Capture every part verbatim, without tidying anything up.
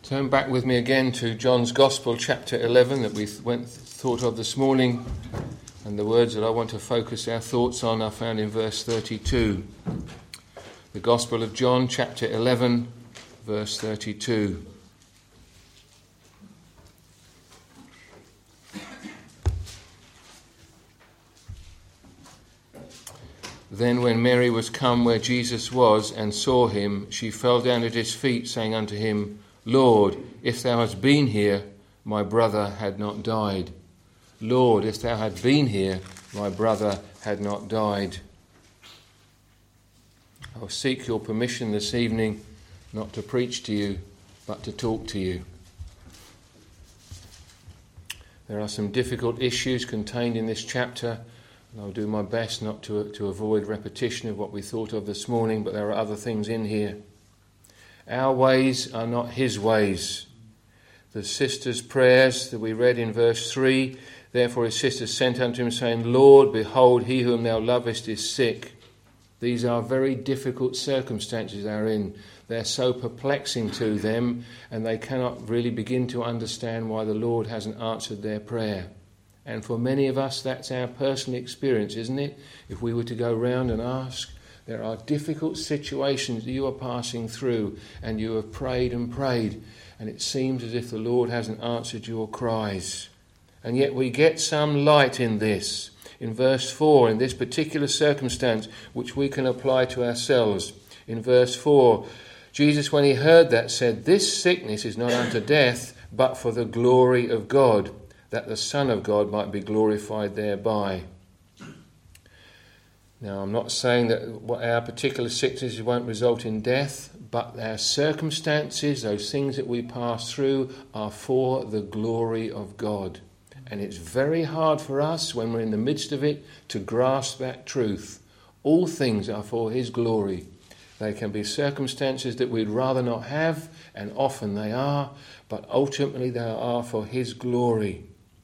Turn back with me again to John's Gospel, chapter eleven, that we went thought of this morning, and the words that I want to focus our thoughts on are found in verse thirty-two. The Gospel of John, chapter eleven, verse thirty-two. Then when Mary was come where Jesus was and saw him, she fell down at his feet, saying unto him, Lord, if thou hadst been here, my brother had not died. Lord, if thou hadst been here, my brother had not died. I will seek your permission this evening not to preach to you, but to talk to you. There are some difficult issues contained in this chapter, and I'll do my best not to, to avoid repetition of what we thought of this morning, but there are other things in here. Our ways are not his ways. The sister's prayers that we read in verse three, therefore his sister sent unto him, saying, Lord, behold, he whom thou lovest is sick. These are very difficult circumstances they are in. They're so perplexing to them, and they cannot really begin to understand why the Lord hasn't answered their prayer. And for many of us, that's our personal experience, isn't it? If we were to go round and ask, there are difficult situations that you are passing through, and you have prayed and prayed, and it seems as if the Lord hasn't answered your cries. And yet we get some light in this. In verse four, in this particular circumstance, which we can apply to ourselves. In verse four, Jesus, when he heard that, said, This sickness is not unto death, but for the glory of God, that the Son of God might be glorified thereby. Now, I'm not saying that our particular sicknesses won't result in death, but our circumstances, those things that we pass through, are for the glory of God. And it's very hard for us, when we're in the midst of it, to grasp that truth. All things are for his glory. They can be circumstances that we'd rather not have, and often they are, but ultimately they are for his glory.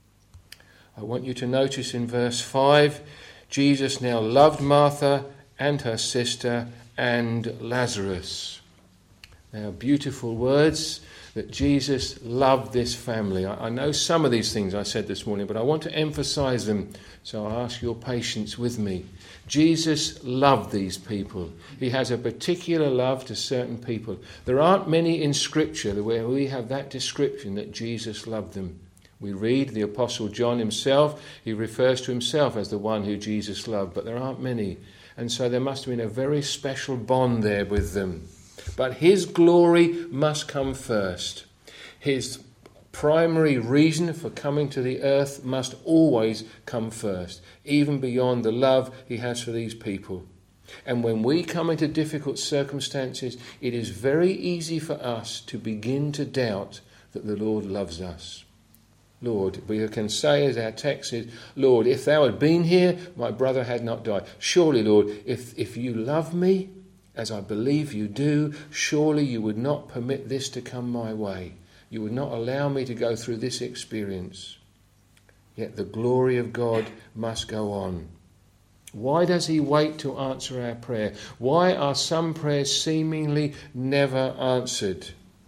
I want you to notice in verse five, Jesus now loved Martha and her sister and Lazarus. Now, beautiful words that Jesus loved this family. I, I know some of these things I said this morning, but I want to emphasize them, so I ask your patience with me. Jesus loved these people. He has a particular love to certain people. There aren't many in Scripture where we have that description that Jesus loved them. We read the Apostle John himself, he refers to himself as the one who Jesus loved, but there aren't many. And so there must have been a very special bond there with them. But his glory must come first. His primary reason for coming to the earth must always come first, even beyond the love he has for these people. And when we come into difficult circumstances, it is very easy for us to begin to doubt that the Lord loves us. Lord, we can say as our text is, Lord, if thou had been here, my brother had not died. Surely, Lord, if, if you love me, as I believe you do, surely you would not permit this to come my way. You would not allow me to go through this experience. Yet the glory of God must go on. Why does he wait to answer our prayer? Why are some prayers seemingly never answered?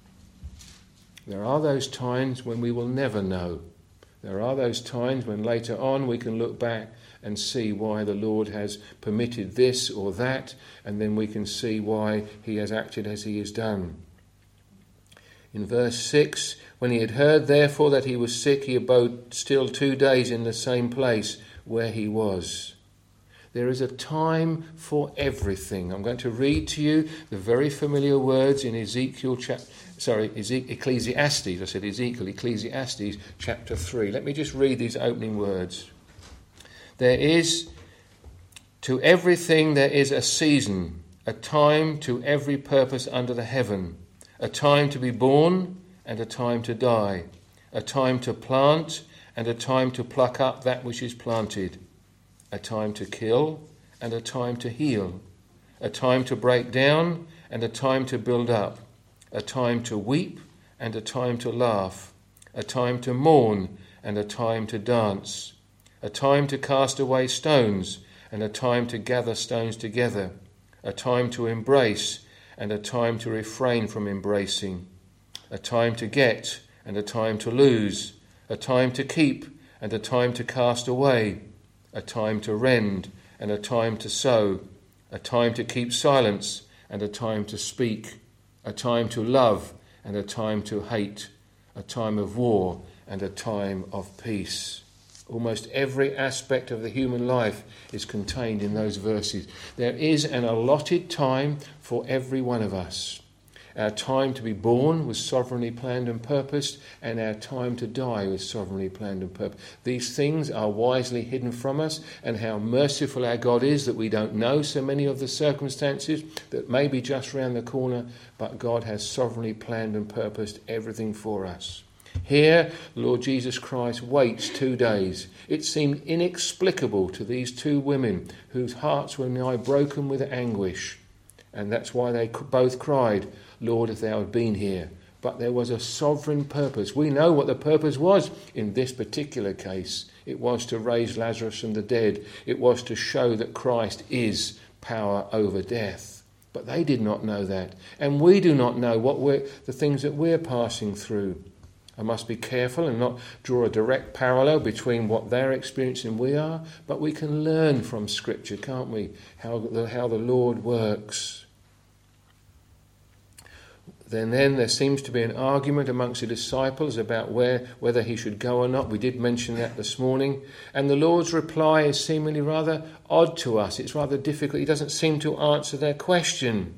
There are those times when we will never know. There are those times when later on we can look back and see why the Lord has permitted this or that, and then we can see why he has acted as he has done. In verse six, when he had heard therefore that he was sick, he abode still two days in the same place where he was. There is a time for everything. I'm going to read to you the very familiar words in Ezekiel chapter, sorry, Ecclesiastes. I said Ezekiel, Ecclesiastes chapter three. Let me just read these opening words. There is, to everything there is a season, a time to every purpose under the heaven, a time to be born and a time to die, a time to plant and a time to pluck up that which is planted, a time to kill and a time to heal, a time to break down and a time to build up, a time to weep and a time to laugh, a time to mourn and a time to dance, a time to cast away stones and a time to gather stones together, a time to embrace and a time to refrain from embracing, a time to get and a time to lose, a time to keep and a time to cast away, a time to rend and a time to sow, a time to keep silence and a time to speak, a time to love and a time to hate, a time of war and a time of peace. Almost every aspect of the human life is contained in those verses. There is an allotted time for every one of us. Our time to be born was sovereignly planned and purposed, and our time to die was sovereignly planned and purposed. These things are wisely hidden from us, and how merciful our God is that we don't know so many of the circumstances that may be just round the corner, but God has sovereignly planned and purposed everything for us. Here, the Lord Jesus Christ waits two days. It seemed inexplicable to these two women whose hearts were nigh broken with anguish. And that's why they both cried, Lord, if thou had been here. But there was a sovereign purpose. We know what the purpose was in this particular case. It was to raise Lazarus from the dead. It was to show that Christ is power over death. But they did not know that. And we do not know what we're, the things that we're passing through. I must be careful and not draw a direct parallel between what they're experiencing and we are, but we can learn from Scripture, can't we, how the, how the Lord works. Then, then there seems to be an argument amongst the disciples about where whether he should go or not. We did mention that this morning. And the Lord's reply is seemingly rather odd to us. It's rather difficult. He doesn't seem to answer their question.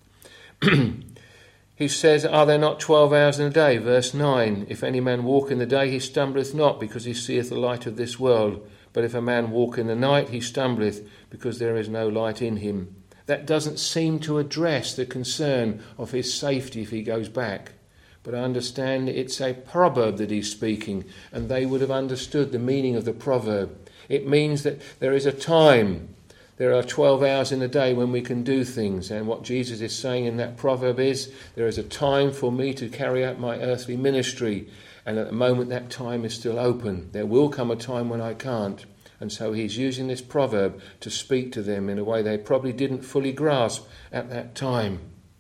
He says, are there not twelve hours in a day? Verse nine, if any man walk in the day, he stumbleth not, because he seeth the light of this world. But if a man walk in the night, he stumbleth, because there is no light in him. That doesn't seem to address the concern of his safety if he goes back. But I understand it's a proverb that he's speaking, and they would have understood the meaning of the proverb. It means that there is a time. There are twelve hours in a day when we can do things, and what Jesus is saying in that proverb is, there is a time for me to carry out my earthly ministry, and at the moment that time is still open. There will come a time when I can't, and so he's using this proverb to speak to them in a way they probably didn't fully grasp at that time.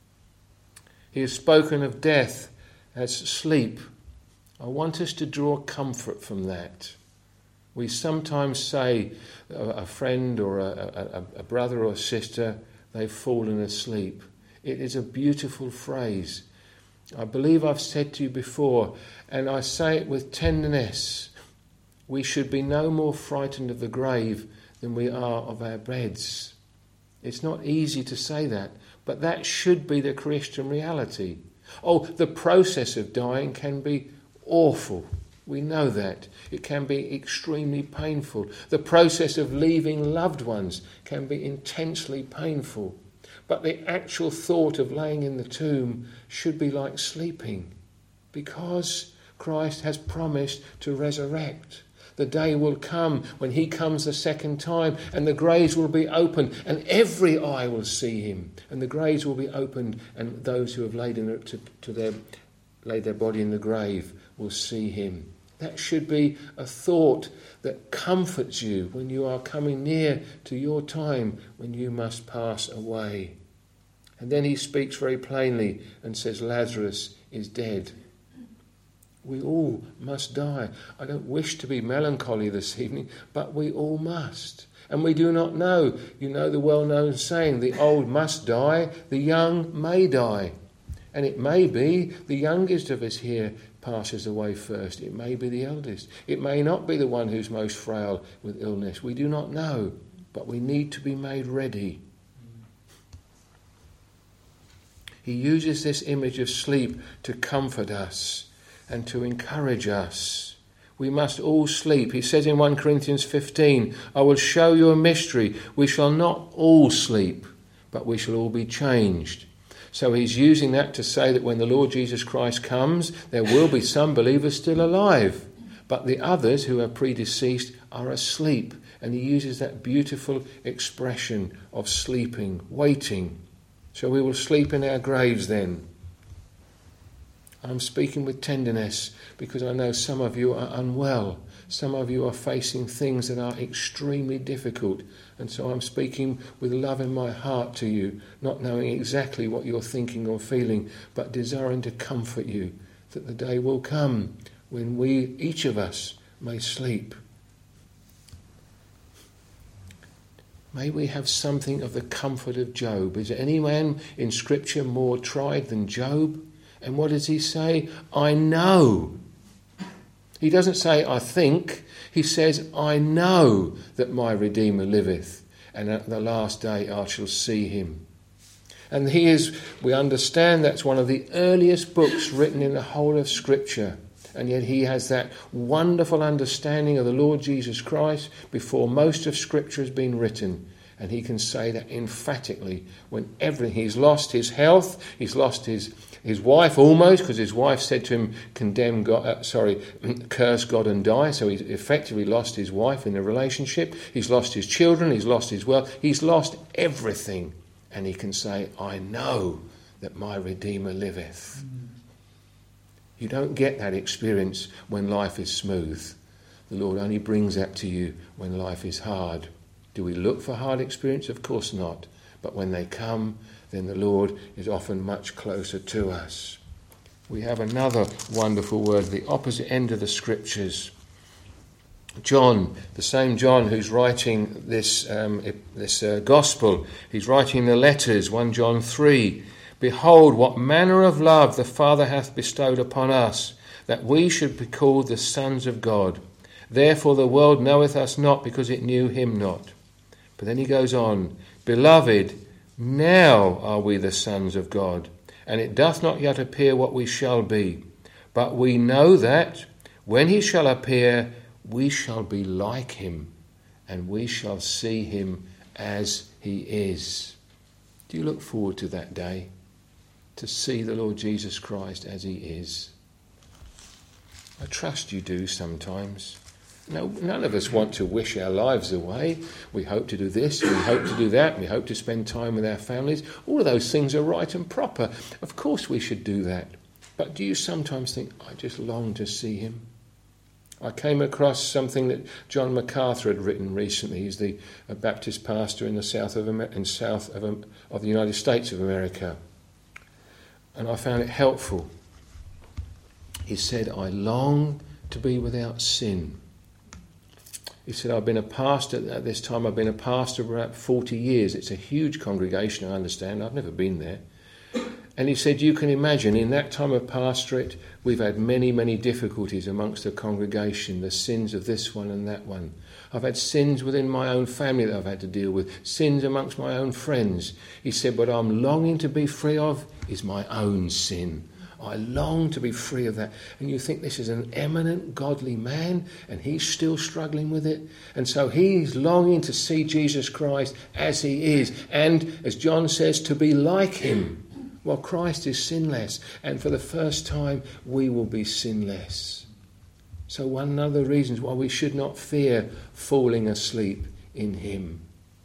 He has spoken of death as sleep. I want us to draw comfort from that. We sometimes say a friend or a, a, a brother or a sister, they've fallen asleep. It is a beautiful phrase. I believe I've said to you before, and I say it with tenderness, we should be no more frightened of the grave than we are of our beds. It's not easy to say that, but that should be the Christian reality. Oh, the process of dying can be awful. We know that. It can be extremely painful. The process of leaving loved ones can be intensely painful. But the actual thought of laying in the tomb should be like sleeping, because Christ has promised to resurrect. The day will come when he comes the second time, and the graves will be opened, and every eye will see him, and the graves will be opened, and those who have laid in it to, to their laid their body in the grave will see him. That should be a thought that comforts you when you are coming near to your time when you must pass away. And then he speaks very plainly and says, Lazarus is dead. We all must die. I don't wish to be melancholy this evening, but we all must. And we do not know. You know the well-known saying, the old must die, the young may die. And it may be the youngest of us here passes away first. It may be the eldest. It may not be the one who's most frail with illness. We do not know, but we need to be made ready. He uses this image of sleep to comfort us and to encourage us. We must all sleep. He says in First Corinthians fifteen, I will show you a mystery. We shall not all sleep, but we shall all be changed. So he's using that to say that when the Lord Jesus Christ comes, there will be some believers still alive, but the others who are predeceased are asleep. And he uses that beautiful expression of sleeping, waiting. So we will sleep in our graves then. I'm speaking with tenderness because I know some of you are unwell. Some of you are facing things that are extremely difficult. And so I'm speaking with love in my heart to you, not knowing exactly what you're thinking or feeling, but desiring to comfort you that the day will come when we, each of us, may sleep. May we have something of the comfort of Job. Is there any man in Scripture more tried than Job? And what does he say? I know. He doesn't say, I think. He says, I know that my Redeemer liveth, and at the last day I shall see him. And he is, we understand that's one of the earliest books written in the whole of Scripture. And yet he has that wonderful understanding of the Lord Jesus Christ before most of Scripture has been written. And he can say that emphatically when everything, he's lost his health, he's lost his, his wife almost, because his wife said to him, condemn God, uh, sorry, curse God and die. So he's effectively lost his wife in the relationship. He's lost his children, he's lost his wealth, he's lost everything. And he can say, I know that my Redeemer liveth. Mm. You don't get that experience when life is smooth. The Lord only brings that to you when life is hard. Do we look for hard experience? Of course not. But when they come, then the Lord is often much closer to us. We have another wonderful word, the opposite end of the Scriptures. John, the same John who's writing this, um, this uh, gospel, he's writing the letters, First John three. Behold, what manner of love the Father hath bestowed upon us, that we should be called the sons of God. Therefore the world knoweth us not, because it knew him not. But then he goes on, Beloved, now are we the sons of God, and it doth not yet appear what we shall be. But we know that, when he shall appear, we shall be like him, and we shall see him as he is. Do you look forward to that day? To see the Lord Jesus Christ as he is? I trust you do sometimes. No, none of us want to wish our lives away. We hope to do this, we hope to do that, we hope to spend time with our families. All of those things are right and proper. Of course we should do that. But do you sometimes think, I just long to see him? I came across something that John MacArthur had written recently. He's the a Baptist pastor in the south of in south of, of the United States of America. And I found it helpful. He said, I long to be without sin. He said, I've been a pastor, at this time I've been a pastor for about forty years. It's a huge congregation, I understand. I've never been there. And he said, you can imagine, in that time of pastorate, we've had many, many difficulties amongst the congregation, the sins of this one and that one. I've had sins within my own family that I've had to deal with, sins amongst my own friends. He said, what I'm longing to be free of is my own sin. I long to be free of that. And you think this is an eminent godly man, and he's still struggling with it. And so he's longing to see Jesus Christ as he is. And, as John says, to be like him. Well, Christ is sinless, and for the first time we will be sinless. So one of the reasons why we should not fear falling asleep in him.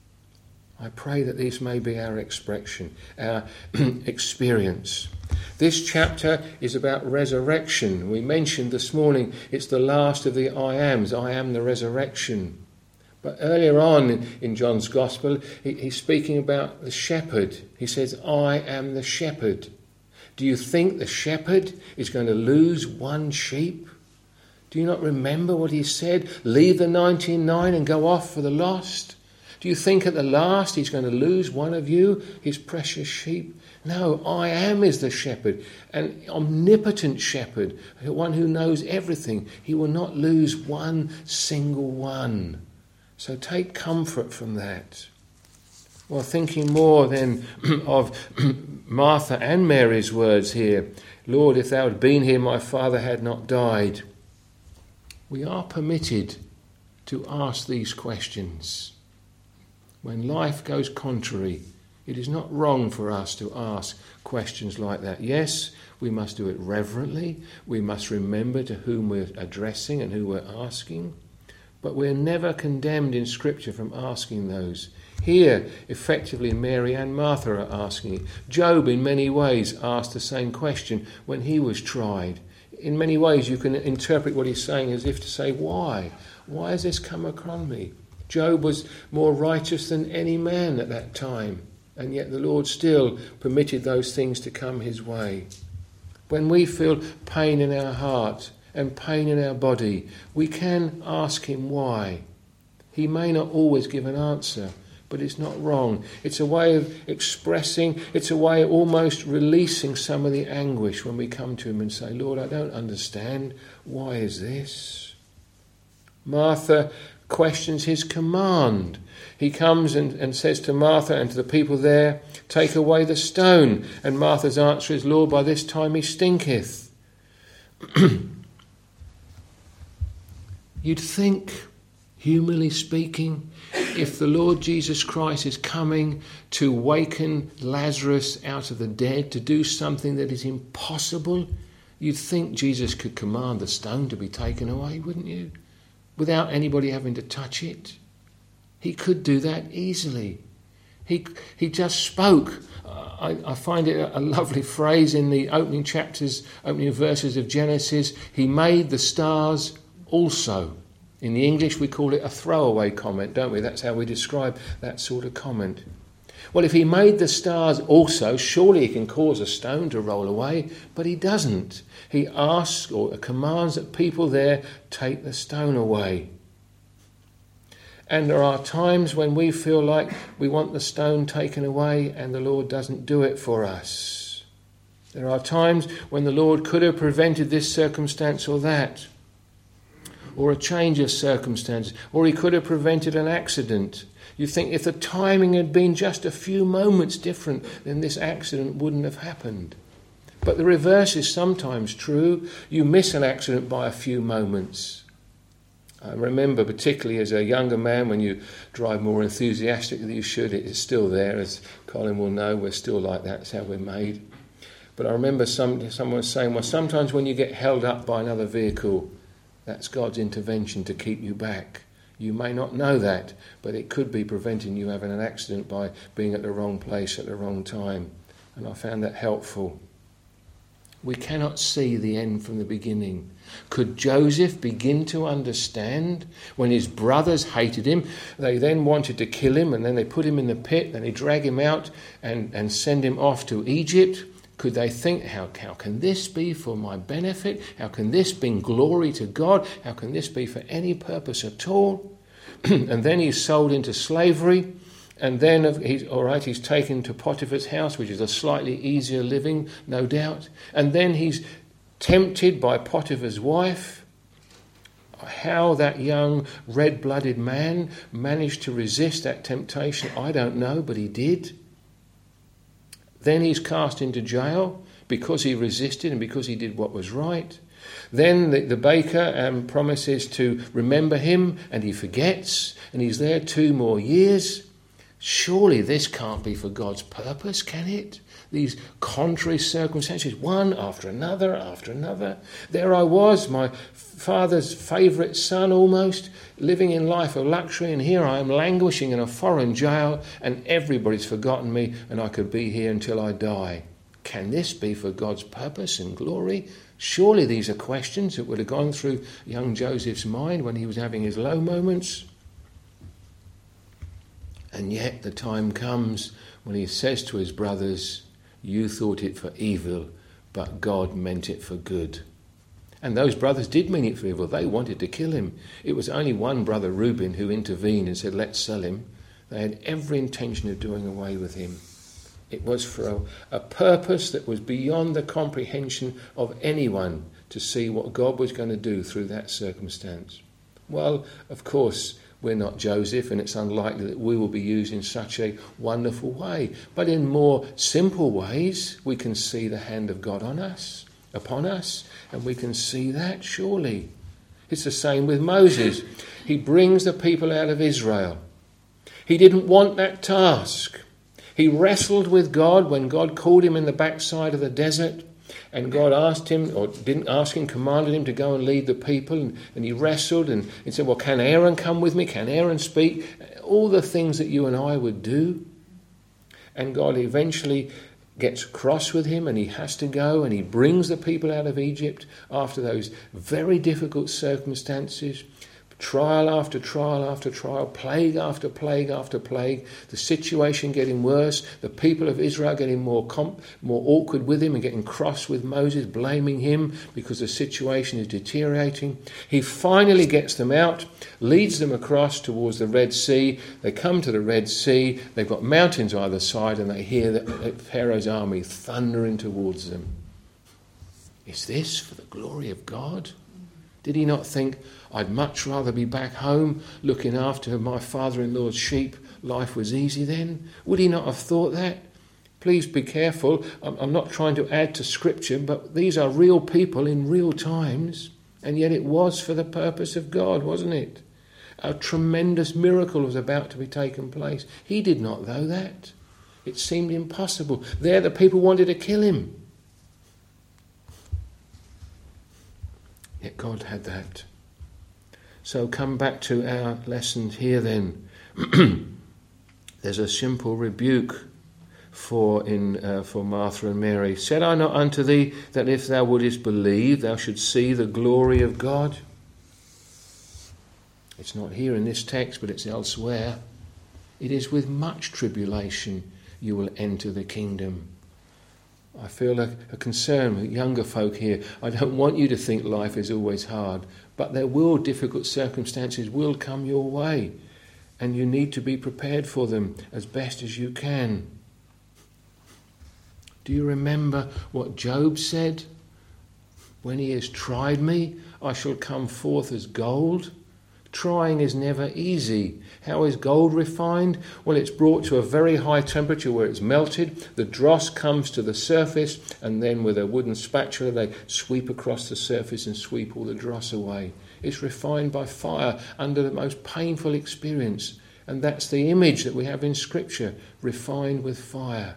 I pray that this may be our expression, our experience. This chapter is about resurrection. We mentioned this morning it's the last of the I ams. I am the resurrection. But earlier on in John's Gospel, he, he's speaking about the shepherd. He says, I am the shepherd. Do you think the shepherd is going to lose one sheep? Do you not remember what he said? Leave the ninety-nine and go off for the lost? Do you think at the last he's going to lose one of you, his precious sheep? No, I am is the shepherd, an omnipotent shepherd, one who knows everything. He will not lose one single one. So take comfort from that. Well, thinking more then of Martha and Mary's words here, Lord, if thou had been here, my father had not died. We are permitted to ask these questions. When life goes contrary, it is not wrong for us to ask questions like that. Yes, we must do it reverently. We must remember to whom we're addressing and who we're asking. But we're never condemned in Scripture from asking those Here, effectively, Mary and Martha are asking it. Job, in many ways, asked the same question when he was tried. In many ways, you can interpret what he's saying as if to say, why? Why has this come upon me? Job was more righteous than any man at that time, and yet the Lord still permitted those things to come his way. When we feel pain in our heart and pain in our body, we can ask him why. He may not always give an answer, but it's not wrong. It's a way of expressing, it's a way of almost releasing some of the anguish when we come to him and say, Lord, I don't understand. Why is this? Martha questions his command. He comes and, and says to Martha and to the people there, take away the stone. And Martha's answer is, Lord, by this time he stinketh. You'd think, humanly speaking, if the Lord Jesus Christ is coming to waken Lazarus out of the dead, to do something that is impossible, you'd think Jesus could command the stone to be taken away, wouldn't you? Without anybody having to touch it. He could do that easily. He he just spoke. Uh, I, I find it a, a lovely phrase in the opening chapters, opening verses of Genesis. He made the stars also. In the English we call it a throwaway comment, don't we? That's how we describe that sort of comment. Well, if he made the stars also, surely he can cause a stone to roll away, but he doesn't. He asks or commands that people there take the stone away. And there are times when we feel like we want the stone taken away and the Lord doesn't do it for us. There are times when the Lord could have prevented this circumstance or that, or a change of circumstance, or he could have prevented an accident. You think if the timing had been just a few moments different, then this accident wouldn't have happened. But the reverse is sometimes true. You miss an accident by a few moments. I remember particularly as a younger man, when you drive more enthusiastic than you should, it is still there. As Colin will know, we're still like that. That's how we're made. But I remember some, someone saying, well, sometimes when you get held up by another vehicle, that's God's intervention to keep you back. You may not know that, but it could be preventing you having an accident by being at the wrong place at the wrong time. And I found that helpful. We cannot see the end from the beginning. Could Joseph begin to understand when his brothers hated him? They then wanted to kill him, and then they put him in the pit, then they drag him out and, and send him off to Egypt. Could they think, how, how can this be for my benefit? How can this bring glory to God? How can this be for any purpose at all? And then he's sold into slavery. And then, he's, all right, he's taken to Potiphar's house, which is a slightly easier living, no doubt. And then he's tempted by Potiphar's wife. How that young red-blooded man managed to resist that temptation, I don't know, but he did. Then he's cast into jail because he resisted and because he did what was right. Then the, the baker um, promises to remember him, and he forgets, and he's there two more years. Surely this can't be for God's purpose, can it? These contrary circumstances, one after another, after another. There I was, my father's favourite son almost, living in life of luxury, and here I am languishing in a foreign jail, and everybody's forgotten me, and I could be here until I die. Can this be for God's purpose and glory? Surely these are questions that would have gone through young Joseph's mind when he was having his low moments. And yet the time comes when he says to his brothers, you thought it for evil, but God meant it for good. And those brothers did mean it for evil. They wanted to kill him. It was only one brother, Reuben, who intervened and said, let's sell him. They had every intention of doing away with him. It was for a, a purpose that was beyond the comprehension of anyone to see what God was going to do through that circumstance. Well, of course, we're not Joseph, and it's unlikely that we will be used in such a wonderful way. But in more simple ways, we can see the hand of God on us, upon us, and we can see that surely. It's the same with Moses. He brings the people out of Israel. He didn't want that task. He wrestled with God when God called him in the backside of the desert. And God asked him, or didn't ask him, commanded him to go and lead the people. And, and he wrestled and he said, well, can Aaron come with me? Can Aaron speak? All the things that you and I would do. And God eventually gets cross with him and he has to go, and he brings the people out of Egypt after those very difficult circumstances. Trial after trial after trial, plague after plague after plague, the situation getting worse, the people of Israel getting more comp- more awkward with him and getting cross with Moses, blaming him because the situation is deteriorating. He finally gets them out, leads them across towards the Red Sea. They come to the Red Sea, they've got mountains either side, and they hear that Pharaoh's army thundering towards them. Is this for the glory of God? Did he not think, I'd much rather be back home looking after my father-in-law's sheep? Life was easy then. Would he not have thought that? Please be careful. I'm not trying to add to Scripture, but these are real people in real times, and yet it was for the purpose of God, wasn't it? A tremendous miracle was about to be taken place. He did not know that. It seemed impossible. There the people wanted to kill him. Yet God had that. So come back to our lessons here then. There's a simple rebuke for in uh, for Martha and Mary. Said I not unto thee that if thou wouldest believe, thou should see the glory of God? It's not here in this text, but it's elsewhere. It is with much tribulation you will enter the kingdom. I feel a, a concern with younger folk here. I don't want you to think life is always hard, but there will, difficult circumstances will come your way, and you need to be prepared for them as best as you can. Do you remember what Job said? When he has tried me, I shall come forth as gold. Trying is never easy. How is gold refined? Well, it's brought to a very high temperature where it's melted. The dross comes to the surface, and then with a wooden spatula they sweep across the surface and sweep all the dross away. It's refined by fire under the most painful experience. And that's the image that we have in Scripture, refined with fire.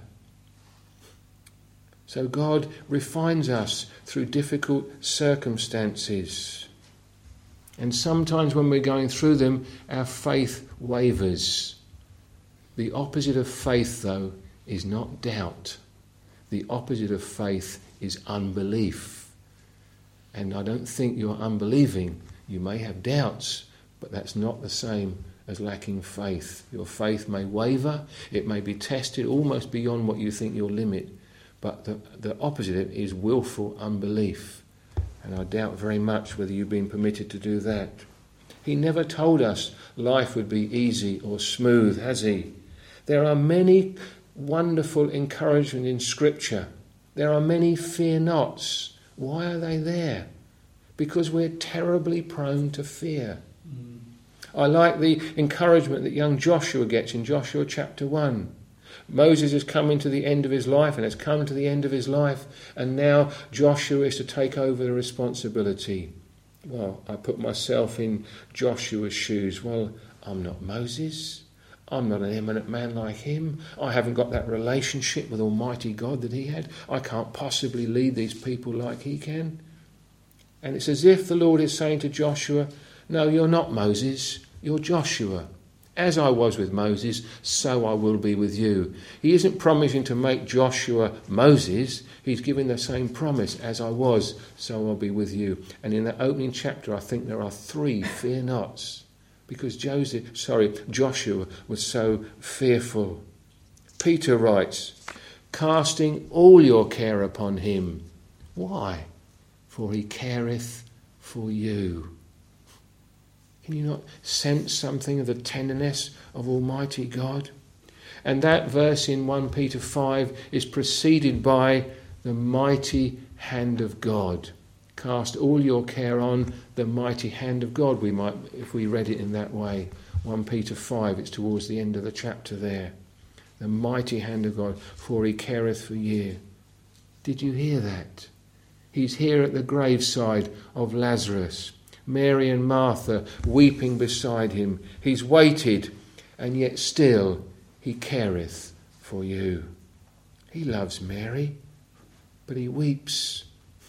So God refines us through difficult circumstances. And sometimes when we're going through them, our faith wavers. The opposite of faith, though, is not doubt. The opposite of faith is unbelief. And I don't think you're unbelieving. You may have doubts, but that's not the same as lacking faith. Your faith may waver. It may be tested almost beyond what you think your limit. But the, the opposite is willful unbelief. And I doubt very much whether you've been permitted to do that. He never told us life would be easy or smooth, has he? There are many wonderful encouragement in Scripture. There are many fear nots. Why are they there? Because we're terribly prone to fear. Mm. I like the encouragement that young Joshua gets in Joshua chapter one. Moses has come into the end of his life and has come to the end of his life, and now Joshua is to take over the responsibility. Well, I put myself in Joshua's shoes. Well, I'm not Moses. I'm not an eminent man like him. I haven't got that relationship with Almighty God that he had. I can't possibly lead these people like he can. And it's as if the Lord is saying to Joshua, no, you're not Moses, you're Joshua. As I was with Moses, so I will be with you. He isn't promising to make Joshua Moses. He's giving the same promise. As I was, so I'll be with you. And in that opening chapter, I think there are three fear nots. Because Joseph, sorry, Joshua was so fearful. Peter writes, casting all your care upon him. Why? For he careth for you. Can you not sense something of the tenderness of Almighty God? And that verse in First Peter five is preceded by the mighty hand of God. Cast all your care on the mighty hand of God, we might, if we read it in that way. First Peter five, it's towards the end of the chapter there. The mighty hand of God, for he careth for you. Did you hear that? He's here at the graveside of Lazarus. Mary and Martha weeping beside him. He's waited, and yet still he careth for you. He loves Mary. but he weeps.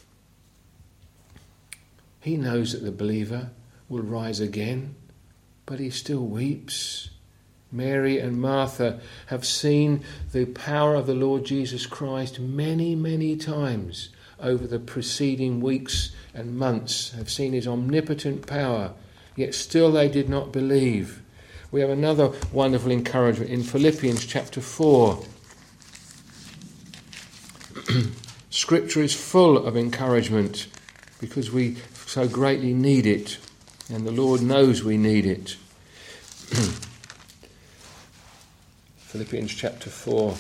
He knows that the believer will rise again, but he still weeps. Mary and Martha have seen the power of the Lord Jesus Christ many, many times over the preceding weeks and months, have seen his omnipotent power, yet still they did not believe. We have another wonderful encouragement in Philippians chapter four. Scripture is full of encouragement because we so greatly need it, and the Lord knows we need it. Philippians chapter four,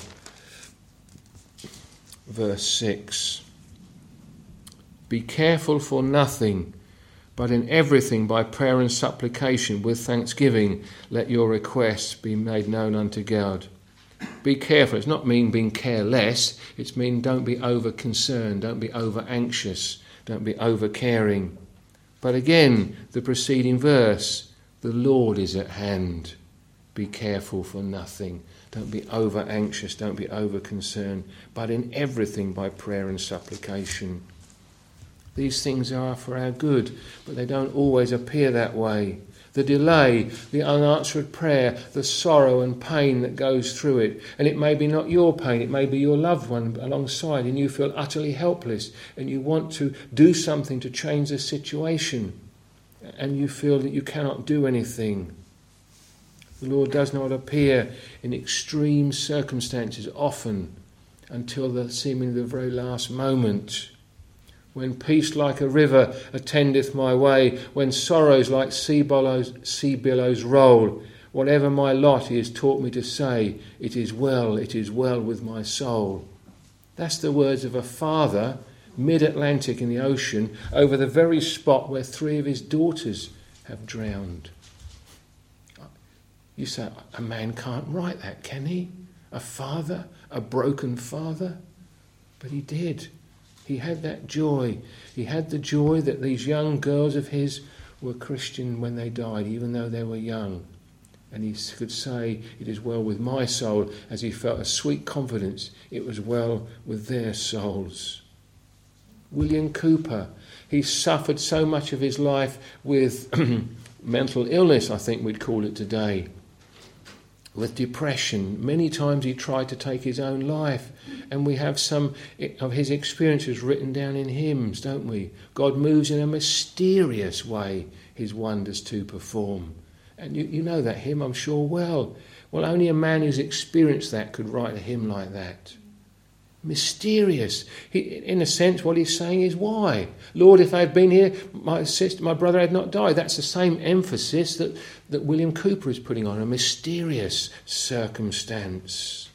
verse six. Be careful for nothing, but in everything by prayer and supplication with thanksgiving let your requests be made known unto God. Be careful. It's not mean being careless. It's mean don't be over concerned, don't be over anxious, don't be over caring. But again, the preceding verse, the Lord is at hand. Be careful for nothing. Don't be over anxious, don't be over concerned, but in everything by prayer and supplication. These things are for our good, but they don't always appear that way. The delay, the unanswered prayer, the sorrow and pain that goes through it. And it may be not your pain, it may be your loved one alongside, and you feel utterly helpless and you want to do something to change the situation, and you feel that you cannot do anything. The Lord does not appear in extreme circumstances often until the seemingly the very last moment. When peace like a river attendeth my way, when sorrows like sea billows, sea billows roll, whatever my lot he has taught me to say, it is well, it is well with my soul. That's the words of a father, mid-Atlantic in the ocean, over the very spot where three of his daughters have drowned. You say, a man can't write that, can he? A father, a broken father? But he did. He had that joy. He had the joy that these young girls of his were Christian when they died, even though they were young. And he could say, it is well with my soul, as he felt a sweet confidence it was well with their souls. William Cooper, he suffered so much of his life with mental illness, I think we'd call it today. With depression. Many times he tried to take his own life, and we have some of his experiences written down in hymns, don't we? God moves in a mysterious way his wonders to perform. And you, you know that hymn, I'm sure, well. Well, only a man who's experienced that could write a hymn like that. Mysterious. He, in a sense, what he's saying is, why? Lord, if I had been here, my sister, my brother had not died. That's the same emphasis that, that William Cooper is putting on, a mysterious circumstance.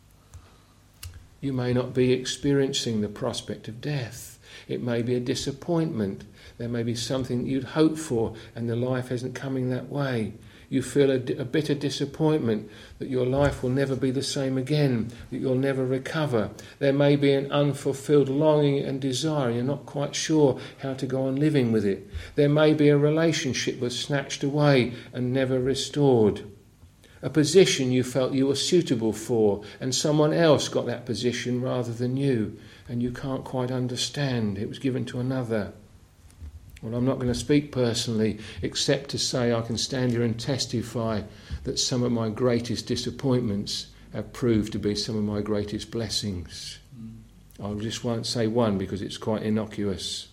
You may not be experiencing the prospect of death. It may be a disappointment. There may be something you'd hoped for and the life isn't coming that way. You feel a, a bitter disappointment that your life will never be the same again, that you'll never recover. There may be an unfulfilled longing and desire, and you're not quite sure how to go on living with it. There may be a relationship was snatched away and never restored. A position you felt you were suitable for, and someone else got that position rather than you, and you can't quite understand. It was given to another. Well, I'm not going to speak personally, except to say I can stand here and testify that some of my greatest disappointments have proved to be some of my greatest blessings. Mm. I just won't say one because it's quite innocuous.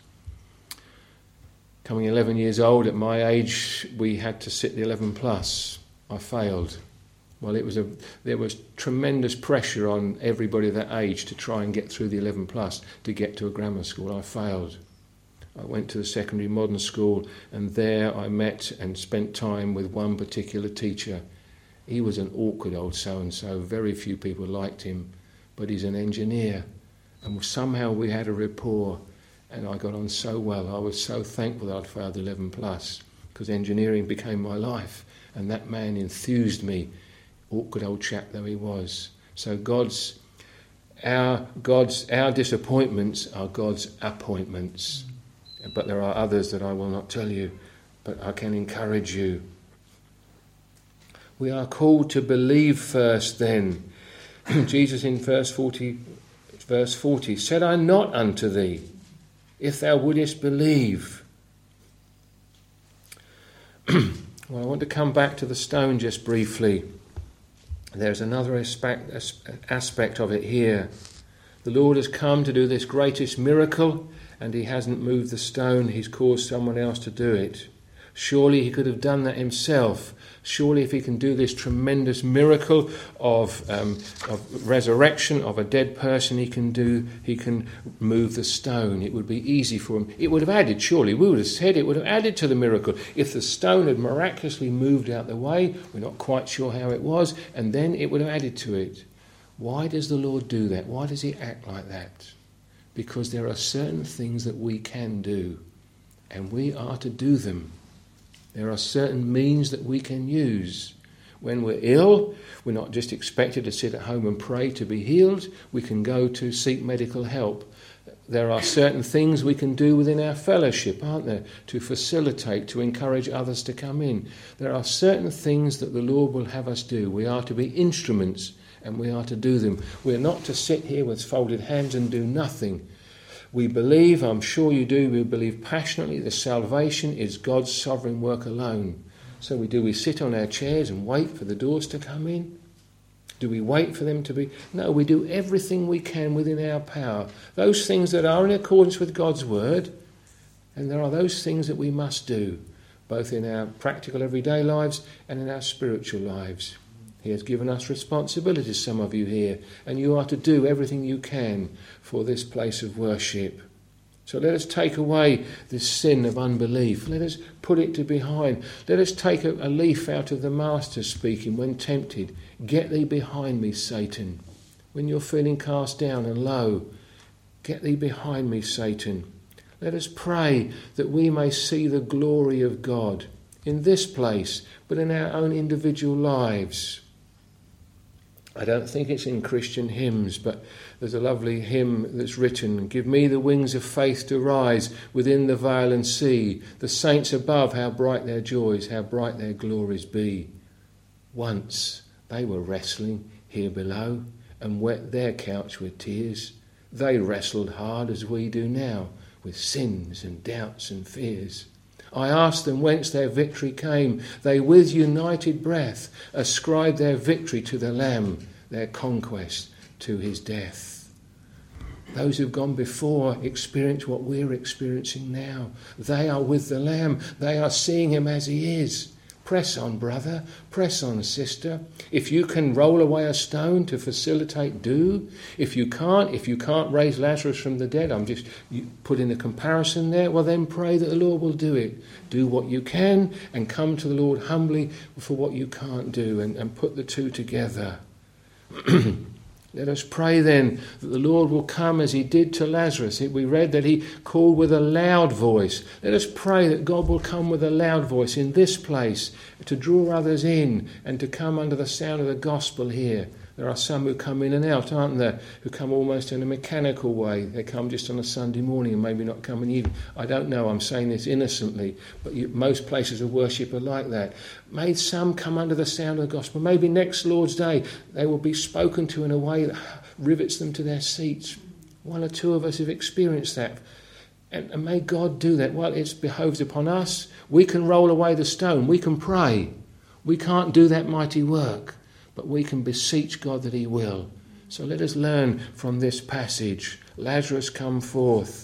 Coming eleven years old, at my age, we had to sit the eleven plus. I failed. Well, it was a there was tremendous pressure on everybody of that age to try and get through the eleven plus to get to a grammar school. I failed. I went to the secondary modern school, and there I met and spent time with one particular teacher. He was an awkward old so-and-so. Very few people liked him, but he's an engineer. And somehow we had a rapport, and I got on so well. I was so thankful that I'd failed eleven plus, because engineering became my life, and that man enthused me, awkward old chap though he was. So God's, our, God's, our disappointments are God's appointments. But there are others that I will not tell you, but I can encourage you. We are called to believe first then. Jesus in verse forty, Verse forty, said I not unto thee, if thou wouldest believe. Well, I want to come back to the stone just briefly. There's another aspect, aspect of it here. The Lord has come to do this greatest miracle, and he hasn't moved the stone. He's caused someone else to do it. Surely he could have done that himself. Surely if he can do this tremendous miracle of, um, of resurrection of a dead person, he can do. He can move the stone. It would be easy for him. It would have added, surely, we would have said it would have added to the miracle. If the stone had miraculously moved out the way, we're not quite sure how it was, and then it would have added to it. Why does the Lord do that? Why does he act like that? Because there are certain things that we can do, and we are to do them. There are certain means that we can use. When we're ill, we're not just expected to sit at home and pray to be healed. We can go to seek medical help. There are certain things we can do within our fellowship, aren't there, to facilitate, to encourage others to come in. There are certain things that the Lord will have us do. We are to be instruments, and we are to do them. We're not to sit here with folded hands and do nothing. We believe, I'm sure you do, we believe passionately that salvation is God's sovereign work alone. So we do we sit on our chairs and wait for the doors to come in? Do we wait for them to be? No, we do everything we can within our power. Those things that are in accordance with God's word, and there are those things that we must do, both in our practical everyday lives and in our spiritual lives. He has given us responsibilities, some of you here, and you are to do everything you can for this place of worship. So let us take away this sin of unbelief. Let us put it to behind. Let us take a, a leaf out of the Master speaking when tempted. Get thee behind me, Satan. When you're feeling cast down and low, get thee behind me, Satan. Let us pray that we may see the glory of God in this place, but in our own individual lives. I don't think it's in Christian hymns, but there's a lovely hymn that's written, give me the wings of faith to rise within the vale and see the saints above, how bright their joys, how bright their glories be. Once they were wrestling here below and wet their couch with tears. They wrestled hard as we do now with sins and doubts and fears. I asked them whence their victory came. They with united breath ascribed their victory to the Lamb, their conquest to his death. Those who've gone before experience what we're experiencing now. They are with the Lamb. They are seeing him as he is. Press on, brother. Press on, sister. If you can roll away a stone to facilitate, do. If you can't, if you can't raise Lazarus from the dead, I'm just putting a comparison there, well then pray that the Lord will do it. Do what you can and come to the Lord humbly for what you can't do, and, and put the two together. Let us pray then that the Lord will come as he did to Lazarus. We read that he called with a loud voice. Let us pray that God will come with a loud voice in this place to draw others in and to come under the sound of the gospel here. There are some who come in and out, aren't there, who come almost in a mechanical way. They come just on a Sunday morning and maybe not come in the evening. I don't know, I'm saying this innocently, but you, most places of worship are like that. May some come under the sound of the gospel. Maybe next Lord's Day they will be spoken to in a way that rivets them to their seats. One or two of us have experienced that. And, and may God do that. Well, it behoves upon us. We can roll away the stone. We can pray. We can't do that mighty work, but we can beseech God that he will. So let us learn from this passage. Lazarus, come forth.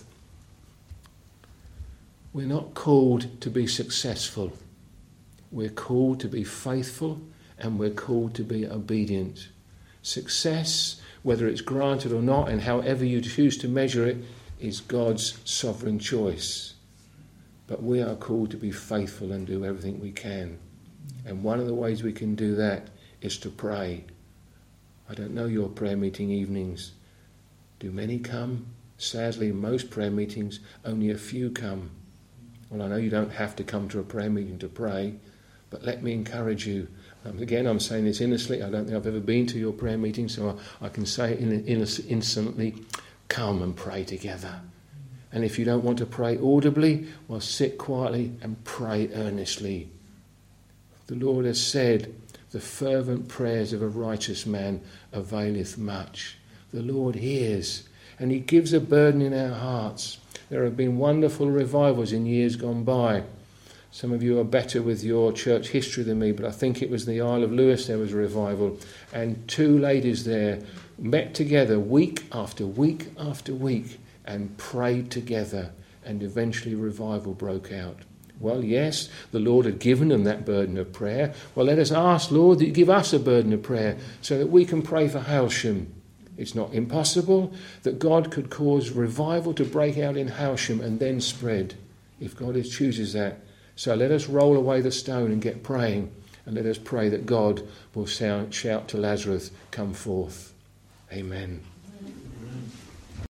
We're not called to be successful. We're called to be faithful, and we're called to be obedient. Success, whether it's granted or not, and however you choose to measure it, is God's sovereign choice. But we are called to be faithful and do everything we can. And one of the ways we can do that is to pray. I don't know your prayer meeting evenings. Do many come? Sadly, in most prayer meetings, only a few come. Well, I know you don't have to come to a prayer meeting to pray, but let me encourage you. Um, again, I'm saying this innocently. I don't think I've ever been to your prayer meeting, so I, I can say it in, in, instantly, come and pray together. And if you don't want to pray audibly, well, sit quietly and pray earnestly. The Lord has said, the fervent prayers of a righteous man availeth much. The Lord hears, and he gives a burden in our hearts. There have been wonderful revivals in years gone by. Some of you are better with your church history than me, but I think it was the Isle of Lewis there was a revival, and two ladies there met together week after week after week and prayed together, and eventually revival broke out. Well, yes, the Lord had given them that burden of prayer. Well, let us ask, Lord, that you give us a burden of prayer so that we can pray for Hailsham. It's not impossible that God could cause revival to break out in Hailsham and then spread, if God chooses that. So let us roll away the stone and get praying, and let us pray that God will shout to Lazarus, come forth. Amen.